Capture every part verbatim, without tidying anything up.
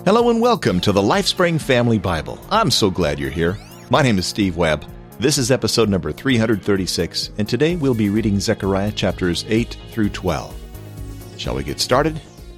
Hello and welcome to the LifeSpring Family Bible. I'm so glad you're here. My name is Steve Webb. This is episode number three thirty-six, and today we'll be reading Zechariah chapters eight through twelve. Shall we get started?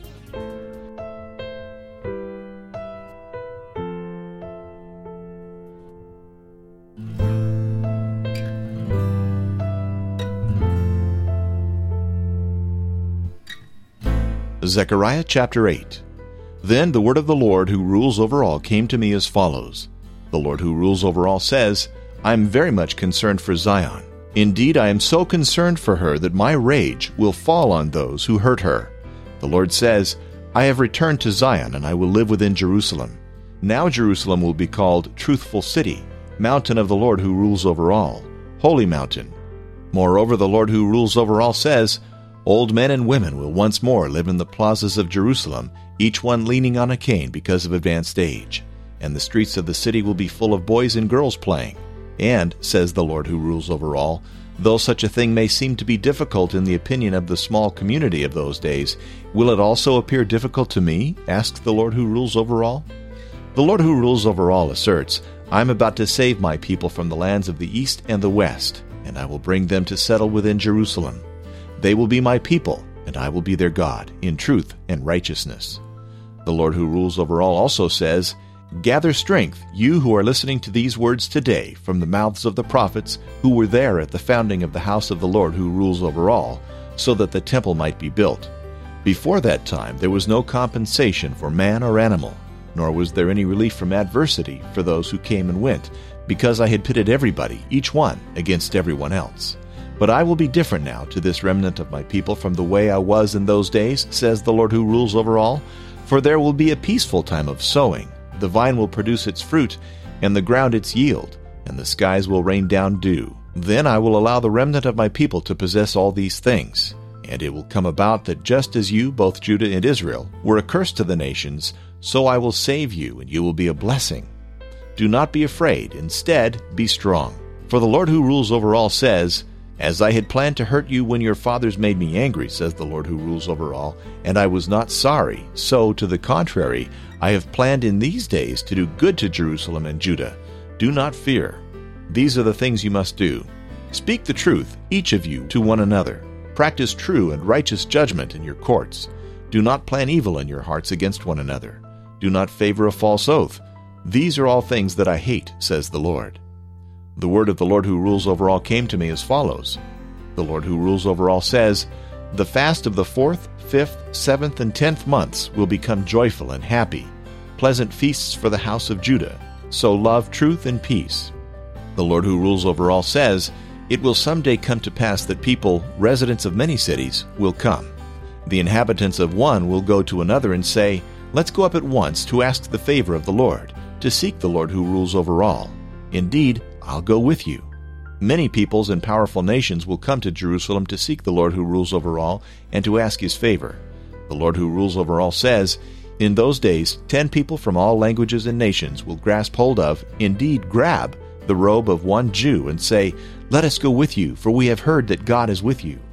Zechariah chapter eight. Then the word of the Lord who rules over all came to me as follows. The Lord who rules over all says, I am very much concerned for Zion. Indeed, I am so concerned for her that my rage will fall on those who hurt her. The Lord says, I have returned to Zion, and I will live within Jerusalem. Now Jerusalem will be called Truthful City, Mountain of the Lord who rules over all, Holy Mountain. Moreover, the Lord who rules over all says, Old men and women will once more live in the plazas of Jerusalem, each one leaning on a cane because of advanced age. And the streets of the city will be full of boys and girls playing. And, says the Lord who rules over all, though such a thing may seem to be difficult in the opinion of the small community of those days, will it also appear difficult to me? Asks the Lord who rules over all. The Lord who rules over all asserts, I am about to save my people from the lands of the east and the west, and I will bring them to settle within Jerusalem. They will be my people, and I will be their God, in truth and righteousness. The Lord who rules over all also says, Gather strength, you who are listening to these words today, from the mouths of the prophets who were there at the founding of the house of the Lord who rules over all, so that the temple might be built. Before that time there was no compensation for man or animal, nor was there any relief from adversity for those who came and went, because I had pitted everybody, each one, against everyone else. But I will be different now to this remnant of my people from the way I was in those days, says the Lord who rules over all. For there will be a peaceful time of sowing. The vine will produce its fruit, and the ground its yield, and the skies will rain down dew. Then I will allow the remnant of my people to possess all these things. And it will come about that just as you, both Judah and Israel, were a curse to the nations, so I will save you, and you will be a blessing. Do not be afraid. Instead, be strong. For the Lord who rules over all says, As I had planned to hurt you when your fathers made me angry, says the Lord who rules over all, and I was not sorry, so, to the contrary, I have planned in these days to do good to Jerusalem and Judah. Do not fear. These are the things you must do. Speak the truth, each of you, to one another. Practice true and righteous judgment in your courts. Do not plan evil in your hearts against one another. Do not favor a false oath. These are all things that I hate, says the Lord. The word of the Lord who rules over all came to me as follows. The Lord who rules over all says, The fast of the fourth, fifth, seventh, and tenth months will become joyful and happy, pleasant feasts for the house of Judah. So love truth and peace. The Lord who rules over all says, It will someday come to pass that people, residents of many cities, will come. The inhabitants of one will go to another and say, Let's go up at once to ask the favor of the Lord, to seek the Lord who rules over all. Indeed, I'll go with you. Many peoples and powerful nations will come to Jerusalem to seek the Lord who rules over all and to ask his favor. The Lord who rules over all says, In those days, ten people from all languages and nations will grasp hold of, indeed grab, the robe of one Jew and say, Let us go with you, for we have heard that God is with you.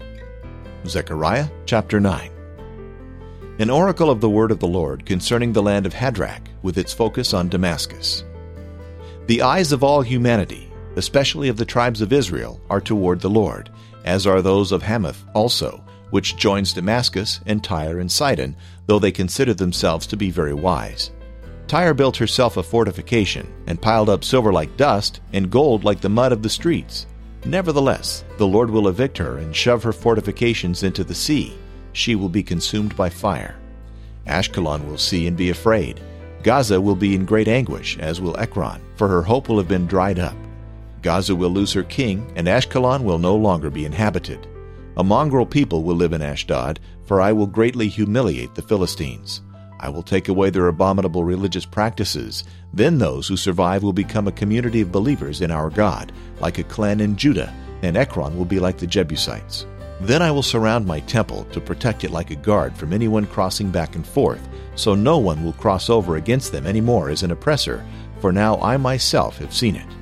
Zechariah chapter nine. An oracle of the word of the Lord concerning the land of Hadrach, with its focus on Damascus. The eyes of all humanity, especially of the tribes of Israel, are toward the Lord, as are those of Hamath also, which joins Damascus and Tyre and Sidon, though they consider themselves to be very wise. Tyre built herself a fortification, and piled up silver like dust, and gold like the mud of the streets. Nevertheless, the Lord will evict her and shove her fortifications into the sea. She will be consumed by fire. Ashkelon will see and be afraid. Gaza will be in great anguish, as will Ekron, for her hope will have been dried up. Gaza will lose her king, and Ashkelon will no longer be inhabited. A mongrel people will live in Ashdod, for I will greatly humiliate the Philistines. I will take away their abominable religious practices. Then those who survive will become a community of believers in our God, like a clan in Judah, and Ekron will be like the Jebusites. Then I will surround my temple to protect it like a guard from anyone crossing back and forth, so no one will cross over against them any more as an oppressor, for now I myself have seen it.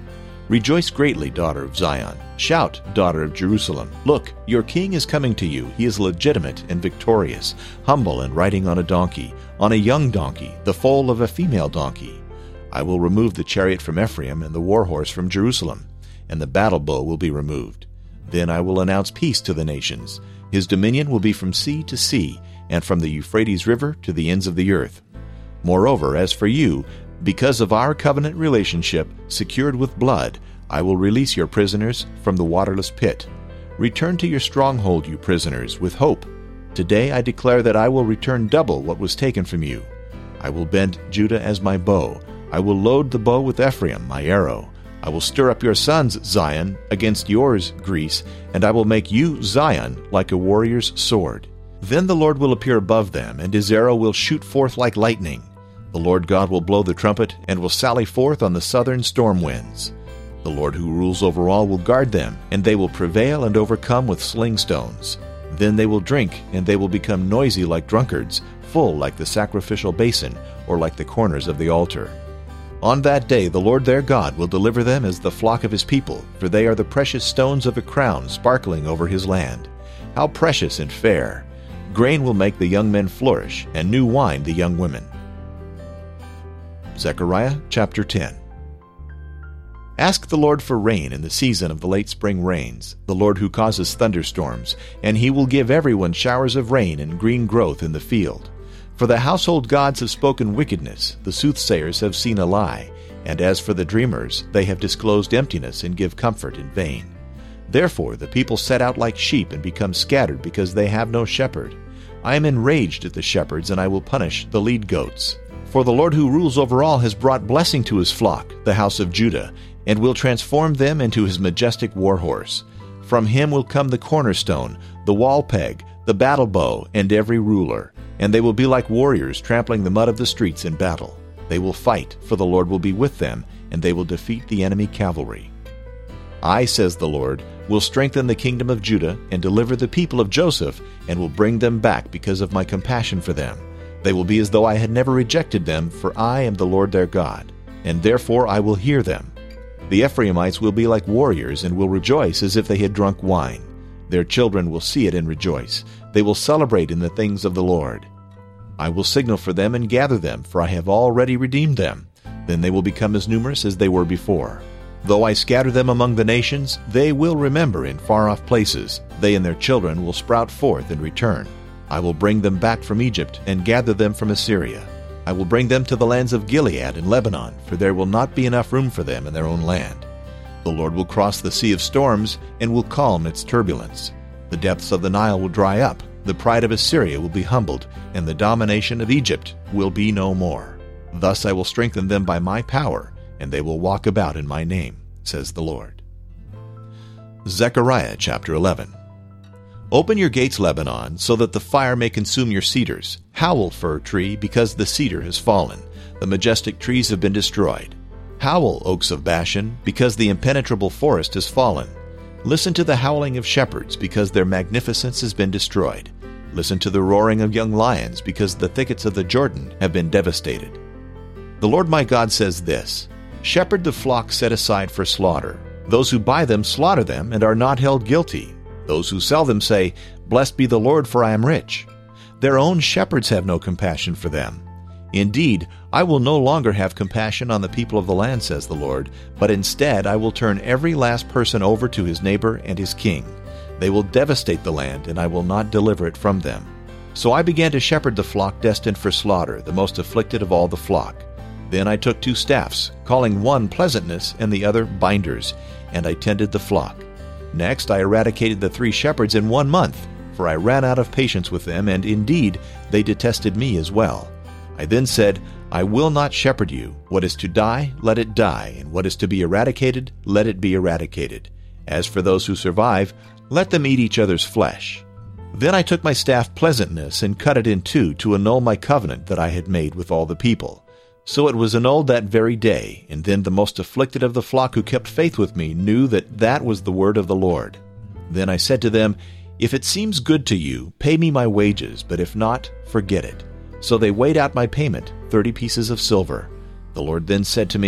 Rejoice greatly, daughter of Zion. Shout, daughter of Jerusalem. Look, your king is coming to you. He is legitimate and victorious, humble and riding on a donkey, on a young donkey, the foal of a female donkey. I will remove the chariot from Ephraim and the war horse from Jerusalem, and the battle bow will be removed. Then I will announce peace to the nations. His dominion will be from sea to sea, and from the Euphrates River to the ends of the earth. Moreover, as for you, because of our covenant relationship, secured with blood, I will release your prisoners from the waterless pit. Return to your stronghold, you prisoners, with hope. Today I declare that I will return double what was taken from you. I will bend Judah as my bow. I will load the bow with Ephraim, my arrow. I will stir up your sons, Zion, against yours, Greece, and I will make you, Zion, like a warrior's sword. Then the Lord will appear above them, and his arrow will shoot forth like lightning. The Lord God will blow the trumpet, and will sally forth on the southern storm winds. The Lord who rules over all will guard them, and they will prevail and overcome with sling stones. Then they will drink, and they will become noisy like drunkards, full like the sacrificial basin, or like the corners of the altar. On that day the Lord their God will deliver them as the flock of his people, for they are the precious stones of a crown sparkling over his land. How precious and fair! Grain will make the young men flourish, and new wine the young women. Zechariah chapter ten. Ask the Lord for rain in the season of the late spring rains, the Lord who causes thunderstorms, and he will give everyone showers of rain and green growth in the field. For the household gods have spoken wickedness, the soothsayers have seen a lie, and as for the dreamers, they have disclosed emptiness and give comfort in vain. Therefore the people set out like sheep and become scattered because they have no shepherd. I am enraged at the shepherds, and I will punish the lead goats. For the Lord who rules over all has brought blessing to his flock, the house of Judah, and will transform them into his majestic war horse. From him will come the cornerstone, the wall peg, the battle bow, and every ruler. And they will be like warriors trampling the mud of the streets in battle. They will fight, for the Lord will be with them, and they will defeat the enemy cavalry. I, says the Lord, will strengthen the kingdom of Judah and deliver the people of Joseph, and will bring them back because of my compassion for them. They will be as though I had never rejected them, for I am the Lord their God, and therefore I will hear them. The Ephraimites will be like warriors and will rejoice as if they had drunk wine. Their children will see it and rejoice. They will celebrate in the things of the Lord. I will signal for them and gather them, for I have already redeemed them. Then they will become as numerous as they were before. Though I scatter them among the nations, they will remember in far-off places. They and their children will sprout forth and return. I will bring them back from Egypt and gather them from Assyria. I will bring them to the lands of Gilead and Lebanon, for there will not be enough room for them in their own land. The Lord will cross the sea of storms and will calm its turbulence. The depths of the Nile will dry up, the pride of Assyria will be humbled, and the domination of Egypt will be no more. Thus I will strengthen them by my power, and they will walk about in my name, says the Lord. Zechariah chapter eleven. Open your gates, Lebanon, so that the fire may consume your cedars. Howl, fir tree, because the cedar has fallen. The majestic trees have been destroyed. Howl, oaks of Bashan, because the impenetrable forest has fallen. Listen to the howling of shepherds, because their magnificence has been destroyed. Listen to the roaring of young lions, because the thickets of the Jordan have been devastated. The Lord my God says this: Shepherd the flock set aside for slaughter. Those who buy them slaughter them and are not held guilty. Those who sell them say, Blessed be the Lord, for I am rich. Their own shepherds have no compassion for them. Indeed, I will no longer have compassion on the people of the land, says the Lord, but instead I will turn every last person over to his neighbor and his king. They will devastate the land, and I will not deliver it from them. So I began to shepherd the flock destined for slaughter, the most afflicted of all the flock. Then I took two staffs, calling one Pleasantness and the other Binders, and I tended the flock. Next I eradicated the three shepherds in one month, for I ran out of patience with them, and indeed they detested me as well. I then said, I will not shepherd you. What is to die, let it die, and what is to be eradicated, let it be eradicated. As for those who survive, let them eat each other's flesh. Then I took my staff Pleasantness and cut it in two to annul my covenant that I had made with all the people. So it was annulled that very day, and then the most afflicted of the flock who kept faith with me knew that that was the word of the Lord. Then I said to them, If it seems good to you, pay me my wages, but if not, forget it. So they weighed out my payment, thirty pieces of silver. The Lord then said to me,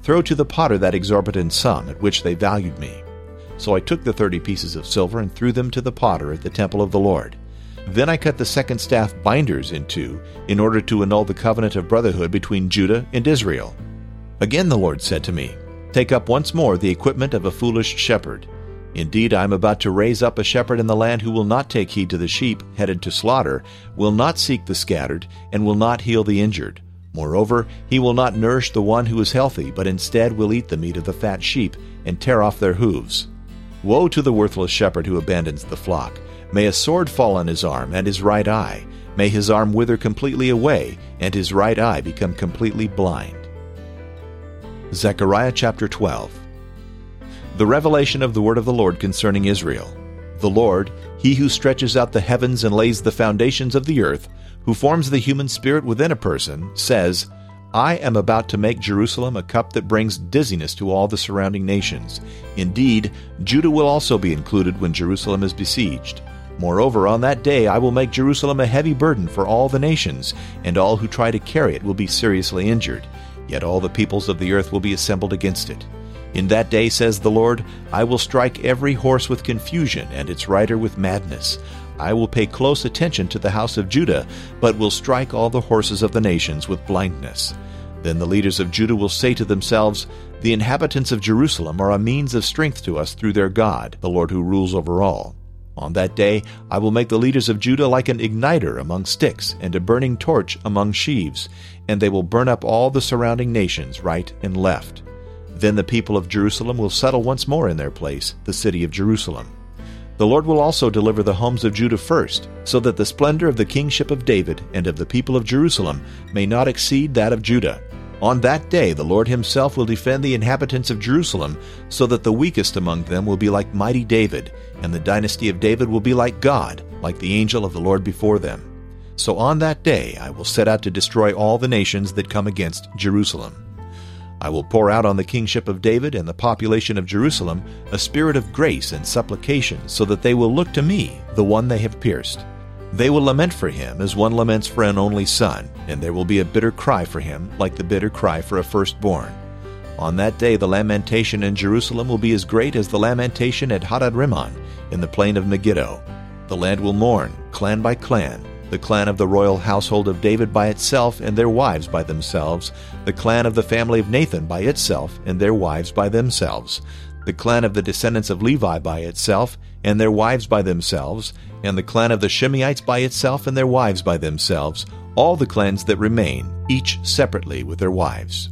Throw to the potter that exorbitant sum at which they valued me. So I took the thirty pieces of silver and threw them to the potter at the temple of the Lord. Then I cut the second staff binders in two, in order to annul the covenant of brotherhood between Judah and Israel. Again the Lord said to me, Take up once more the equipment of a foolish shepherd. Indeed, I am about to raise up a shepherd in the land who will not take heed to the sheep headed to slaughter, will not seek the scattered, and will not heal the injured. Moreover, he will not nourish the one who is healthy, but instead will eat the meat of the fat sheep and tear off their hooves. Woe to the worthless shepherd who abandons the flock. May a sword fall on his arm and his right eye. May his arm wither completely away, and his right eye become completely blind. Zechariah chapter twelve. The revelation of the word of the Lord concerning Israel. The Lord, he who stretches out the heavens and lays the foundations of the earth, who forms the human spirit within a person, says, I am about to make Jerusalem a cup that brings dizziness to all the surrounding nations. Indeed, Judah will also be included when Jerusalem is besieged. Moreover, on that day I will make Jerusalem a heavy burden for all the nations, and all who try to carry it will be seriously injured. Yet all the peoples of the earth will be assembled against it. In that day, says the Lord, I will strike every horse with confusion and its rider with madness. I will pay close attention to the house of Judah, but will strike all the horses of the nations with blindness. Then the leaders of Judah will say to themselves, The inhabitants of Jerusalem are a means of strength to us through their God, the Lord who rules over all. On that day I will make the leaders of Judah like an igniter among sticks and a burning torch among sheaves, and they will burn up all the surrounding nations right and left. Then the people of Jerusalem will settle once more in their place, the city of Jerusalem. The Lord will also deliver the homes of Judah first, so that the splendor of the kingship of David and of the people of Jerusalem may not exceed that of Judah. On that day the Lord himself will defend the inhabitants of Jerusalem, so that the weakest among them will be like mighty David, and the dynasty of David will be like God, like the angel of the Lord before them. So on that day I will set out to destroy all the nations that come against Jerusalem. I will pour out on the kingship of David and the population of Jerusalem a spirit of grace and supplication, so that they will look to me, the one they have pierced. They will lament for him as one laments for an only son, and there will be a bitter cry for him, like the bitter cry for a firstborn. On that day the lamentation in Jerusalem will be as great as the lamentation at Hadad-rimmon in the plain of Megiddo. The land will mourn, clan by clan, the clan of the royal household of David by itself and their wives by themselves, the clan of the family of Nathan by itself and their wives by themselves, the clan of the descendants of Levi by itself and their wives by themselves, and the clan of the Shimeites by itself and their wives by themselves, all the clans that remain, each separately with their wives.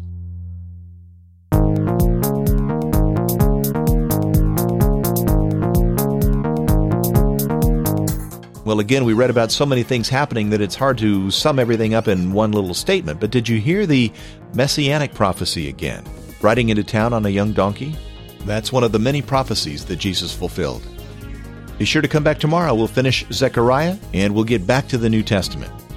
Well, again, we read about so many things happening that it's hard to sum everything up in one little statement. But did you hear the messianic prophecy again? Riding into town on a young donkey? That's one of the many prophecies that Jesus fulfilled. Be sure to come back tomorrow. We'll finish Zechariah, and we'll get back to the New Testament.